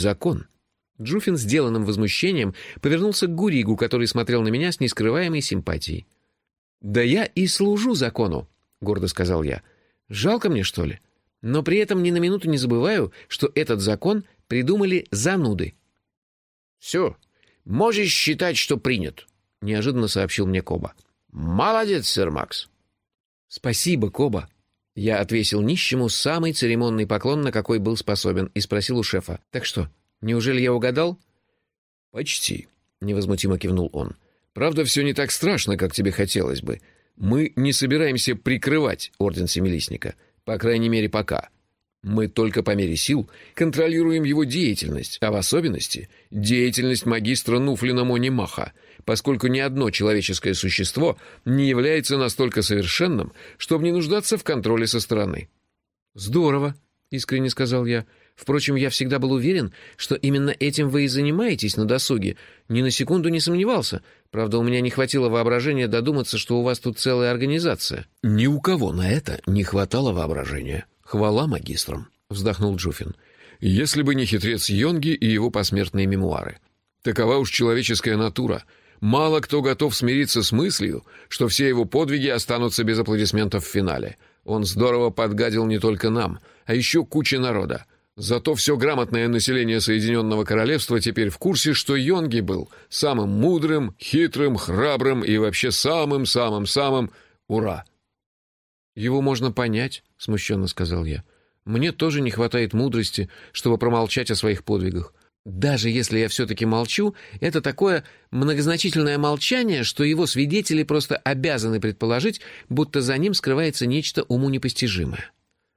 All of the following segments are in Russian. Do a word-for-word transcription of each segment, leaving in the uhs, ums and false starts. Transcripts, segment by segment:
закон». Джуфин, сделанным возмущением, повернулся к Гуригу, который смотрел на меня с нескрываемой симпатией. «Да я и служу закону», — гордо сказал я. «Жалко мне, что ли? Но при этом ни на минуту не забываю, что этот закон придумали зануды». «Все, можешь считать, что принят», — неожиданно сообщил мне Коба. «Молодец, сэр Макс». «Спасибо, Коба». Я отвесил нищему самый церемонный поклон, на какой был способен, и спросил у шефа: «Так что, неужели я угадал?» «Почти», — невозмутимо кивнул он. «Правда, все не так страшно, как тебе хотелось бы. Мы не собираемся прикрывать Орден Семилистника, по крайней мере, пока. Мы только по мере сил контролируем его деятельность, а в особенности деятельность магистра Нуфлина Монимаха, поскольку ни одно человеческое существо не является настолько совершенным, чтобы не нуждаться в контроле со стороны». «Здорово», — искренне сказал я. «Впрочем, я всегда был уверен, что именно этим вы и занимаетесь на досуге. Ни на секунду не сомневался. Правда, у меня не хватило воображения додуматься, что у вас тут целая организация». «Ни у кого на это не хватало воображения. Хвала магистрам», — вздохнул Джуфин. «Если бы не хитрец Йонги и его посмертные мемуары. Такова уж человеческая натура. Мало кто готов смириться с мыслью, что все его подвиги останутся без аплодисментов в финале. Он здорово подгадил не только нам, а еще куче народа. Зато все грамотное население Соединенного Королевства теперь в курсе, что Йонги был самым мудрым, хитрым, храбрым и вообще самым-самым-самым... Ура!» «Его можно понять», — смущенно сказал я. «Мне тоже не хватает мудрости, чтобы промолчать о своих подвигах. Даже если я все-таки молчу, это такое многозначительное молчание, что его свидетели просто обязаны предположить, будто за ним скрывается нечто уму непостижимое».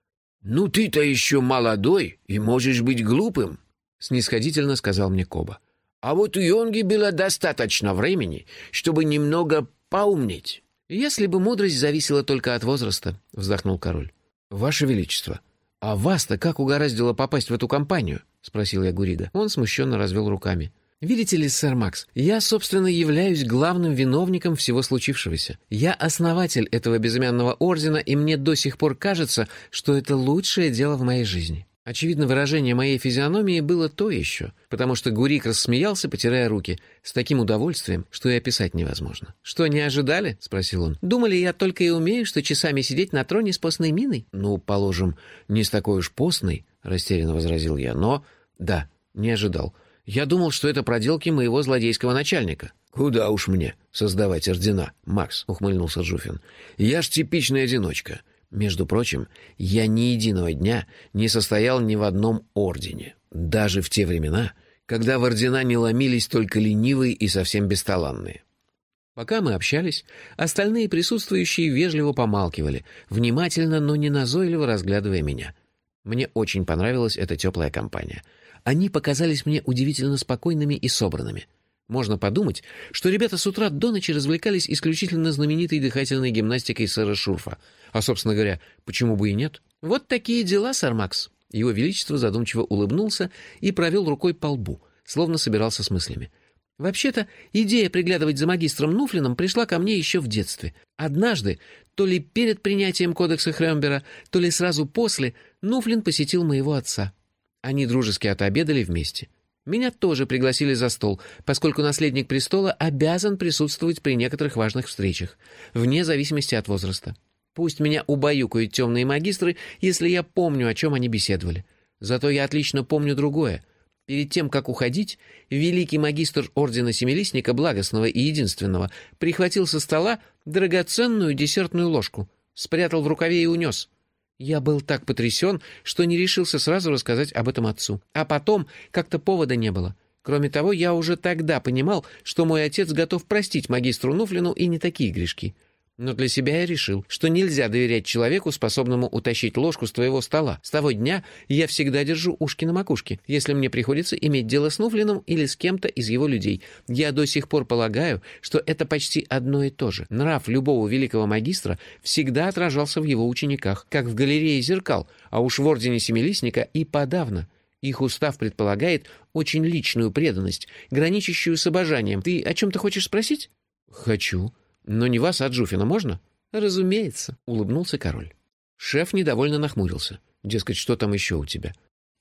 «Ну ты-то еще молодой и можешь быть глупым», — снисходительно сказал мне Коба. «А вот у Йонги было достаточно времени, чтобы немного поумнеть». «Если бы мудрость зависела только от возраста», — вздохнул король. «Ваше Величество, а вас-то как угораздило попасть в эту компанию?» — спросил я Гурига. Он смущенно развел руками. «Видите ли, сэр Макс, я, собственно, являюсь главным виновником всего случившегося. Я основатель этого безымянного ордена, и мне до сих пор кажется, что это лучшее дело в моей жизни». Очевидно, выражение моей физиономии было то еще, потому что Гурик рассмеялся, потирая руки, с таким удовольствием, что и описать невозможно. «Что, не ожидали?» — спросил он. «Думали, я только и умею, что часами сидеть на троне с постной миной?» «Ну, положим, не с такой уж постной», — растерянно возразил я, «но...» «Да, не ожидал. Я думал, что это проделки моего злодейского начальника». «Куда уж мне создавать ордена, Макс», — ухмыльнулся Джуфин. «Я ж типичный одиночка. Между прочим, я ни единого дня не состоял ни в одном ордене, даже в те времена, когда в ордена не ломились только ленивые и совсем бесталанные». Пока мы общались, остальные присутствующие вежливо помалкивали, внимательно, но не назойливо разглядывая меня. Мне очень понравилась эта теплая компания. Они показались мне удивительно спокойными и собранными. Можно подумать, что ребята с утра до ночи развлекались исключительно знаменитой дыхательной гимнастикой сэра Шурфа. А, собственно говоря, почему бы и нет? «Вот такие дела, сэр Макс». Его Величество задумчиво улыбнулся и провел рукой по лбу, словно собирался с мыслями. «Вообще-то, идея приглядывать за магистром Нуфлином пришла ко мне еще в детстве. Однажды, то ли перед принятием кодекса Хрёмбера, то ли сразу после, Нуфлин посетил моего отца. Они дружески отобедали вместе. Меня тоже пригласили за стол, поскольку наследник престола обязан присутствовать при некоторых важных встречах, вне зависимости от возраста. Пусть меня убаюкают темные магистры, если я помню, о чем они беседовали. Зато я отлично помню другое. Перед тем, как уходить, великий магистр Ордена Семилистника, благостного и единственного, прихватил со стола драгоценную десертную ложку, спрятал в рукаве и унес. Я был так потрясен, что не решился сразу рассказать об этом отцу. А потом как-то повода не было. Кроме того, я уже тогда понимал, что мой отец готов простить магистру Нуфлину и не такие грешки. Но для себя я решил, что нельзя доверять человеку, способному утащить ложку с твоего стола. С того дня я всегда держу ушки на макушке, если мне приходится иметь дело с Нуфлином или с кем-то из его людей. Я до сих пор полагаю, что это почти одно и то же. Нрав любого великого магистра всегда отражался в его учениках, как в галерее зеркал, а уж в Ордене Семилистника и подавно. Их устав предполагает очень личную преданность, граничащую с обожанием. Ты о чем-то хочешь спросить? Хочу. «Но не вас, а Джуфина можно?» «Разумеется», — улыбнулся король. Шеф недовольно нахмурился. Дескать, что там еще у тебя?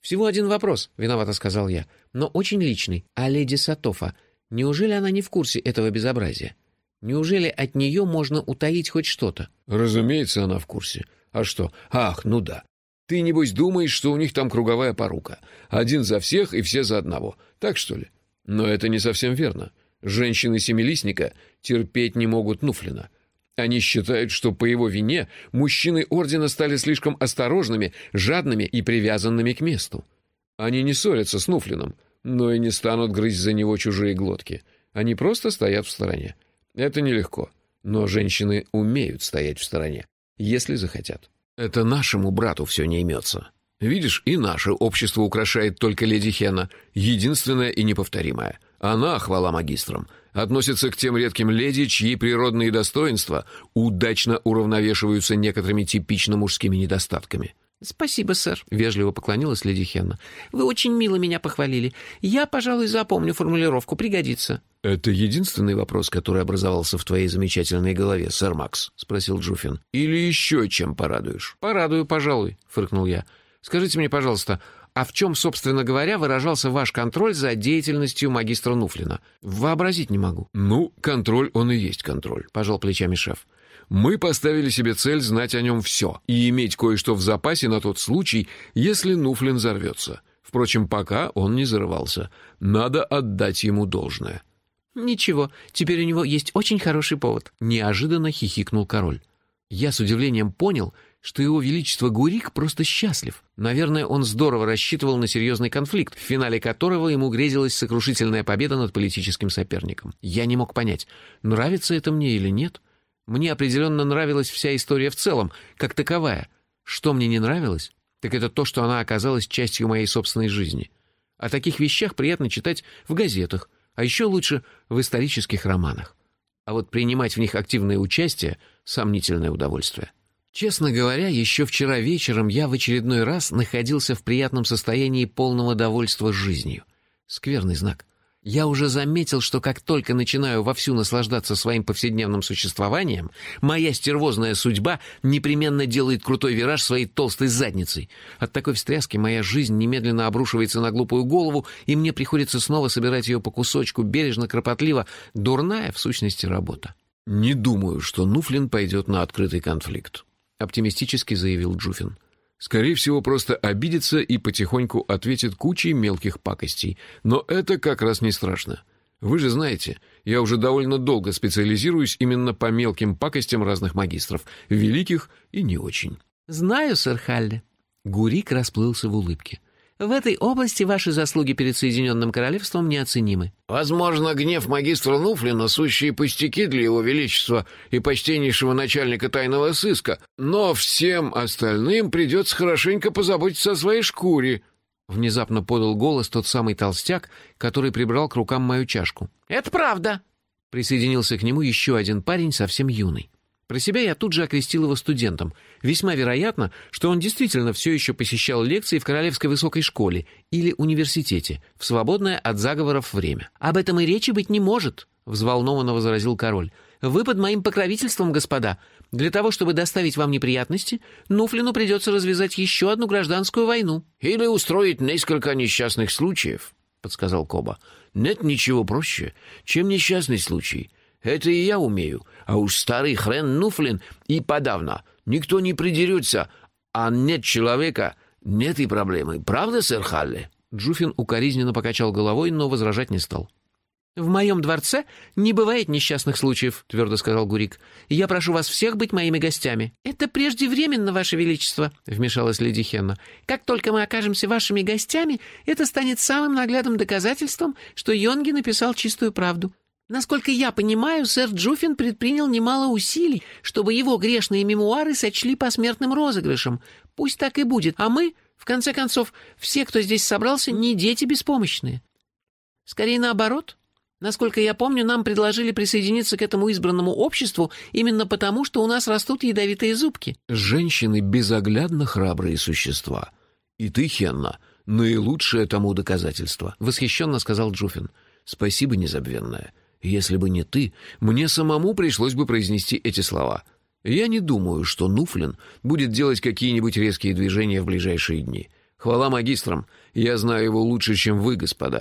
«Всего один вопрос», — виновато сказал я, — «но очень личный. А леди Сатофа, неужели она не в курсе этого безобразия? Неужели от нее можно утаить хоть что-то?» «Разумеется, она в курсе. А что? Ах, ну да. Ты, небось, думаешь, что у них там круговая порука. Один за всех и все за одного. Так что ли? Но это не совсем верно. Женщины Семилистника терпеть не могут Нуфлина. Они считают, что по его вине мужчины Ордена стали слишком осторожными, жадными и привязанными к месту. Они не ссорятся с Нуфлином, но и не станут грызть за него чужие глотки. Они просто стоят в стороне. Это нелегко, но женщины умеют стоять в стороне, если захотят. Это нашему брату все не имется. Видишь, и наше общество украшает только леди Хена, единственная и неповторимая. Она, хвала магистрам, относится к тем редким леди, чьи природные достоинства удачно уравновешиваются некоторыми типично мужскими недостатками. «Спасибо, сэр», — вежливо поклонилась леди Хенна. «Вы очень мило меня похвалили. Я, пожалуй, запомню формулировку, пригодится». «Это единственный вопрос, который образовался в твоей замечательной голове, сэр Макс?» — спросил Джуффин. «Или еще чем порадуешь?» «Порадую, пожалуй», — фыркнул я. «Скажите мне, пожалуйста, а в чем, собственно говоря, выражался ваш контроль за деятельностью магистра Нуфлина? Вообразить не могу». «Ну, контроль он и есть контроль», — пожал плечами шеф. «Мы поставили себе цель знать о нем все и иметь кое-что в запасе на тот случай, если Нуфлин взорвется. Впрочем, пока он не взорвался. Надо отдать ему должное». «Ничего, теперь у него есть очень хороший повод», — неожиданно хихикнул король. Я с удивлением понял, что его величество Гурик просто счастлив. Наверное, он здорово рассчитывал на серьезный конфликт, в финале которого ему грезилась сокрушительная победа над политическим соперником. Я не мог понять, нравится это мне или нет. Мне определенно нравилась вся история в целом, как таковая. Что мне не нравилось, так это то, что она оказалась частью моей собственной жизни. О таких вещах приятно читать в газетах, а еще лучше в исторических романах. А вот принимать в них активное участие — сомнительное удовольствие. Честно говоря, еще вчера вечером я в очередной раз находился в приятном состоянии полного довольства жизнью. Скверный знак. Я уже заметил, что как только начинаю вовсю наслаждаться своим повседневным существованием, моя стервозная судьба непременно делает крутой вираж своей толстой задницей. От такой встряски моя жизнь немедленно обрушивается на глупую голову, и мне приходится снова собирать ее по кусочку, бережно, кропотливо. Дурная, в сущности, работа. «Не думаю, что Нуфлин пойдет на открытый конфликт», — оптимистически заявил Джуффин. «Скорее всего, просто обидится и потихоньку ответит кучей мелких пакостей. Но это как раз не страшно. Вы же знаете, я уже довольно долго специализируюсь именно по мелким пакостям разных магистров, великих и не очень». «Знаю, сэр Халли». Гурик расплылся в улыбке. «В этой области ваши заслуги перед Соединенным Королевством неоценимы». Возможно, гнев магистра Нуфлина — сущие пустяки для его величества и почтеннейшего начальника тайного сыска, но всем остальным придется хорошенько позаботиться о своей шкуре». Внезапно подал голос тот самый толстяк, который прибрал к рукам мою чашку. «Это правда», — присоединился к нему еще один парень, совсем юный. Про себя я тут же окрестил его студентом. Весьма вероятно, что он действительно все еще посещал лекции в Королевской высокой школе или университете в свободное от заговоров время. «Об этом и речи быть не может», — взволнованно возразил король. «Вы под моим покровительством, господа. Для того, чтобы доставить вам неприятности, Нуфлину придется развязать еще одну гражданскую войну». «Или устроить несколько несчастных случаев», — подсказал Коба. «Нет ничего проще, чем несчастный случай. Это и я умею, а уж старый хрен Нуфлин и подавно. Никто не придерется, а нет человека, нет и проблемы. Правда, сэр Халли?» Джуффин укоризненно покачал головой, но возражать не стал. «В моем дворце не бывает несчастных случаев», — твердо сказал Гурик. «Я прошу вас всех быть моими гостями». «Это преждевременно, ваше величество», — вмешалась леди Хенна. «Как только мы окажемся вашими гостями, это станет самым наглядным доказательством, что Йонги написал чистую правду. Насколько я понимаю, сэр Джуффин предпринял немало усилий, чтобы его грешные мемуары сочли посмертным розыгрышем. Пусть так и будет, а мы, в конце концов, все, кто здесь собрался, не дети беспомощные. Скорее наоборот. Насколько я помню, нам предложили присоединиться к этому избранному обществу именно потому, что у нас растут ядовитые зубки». «Женщины — безоглядно храбрые существа. И ты, Хенна, наилучшее тому доказательство», — восхищенно сказал Джуффин. «Спасибо, незабвенная. Если бы не ты, мне самому пришлось бы произнести эти слова. Я не думаю, что Нуфлин будет делать какие-нибудь резкие движения в ближайшие дни. Хвала магистрам, я знаю его лучше, чем вы, господа.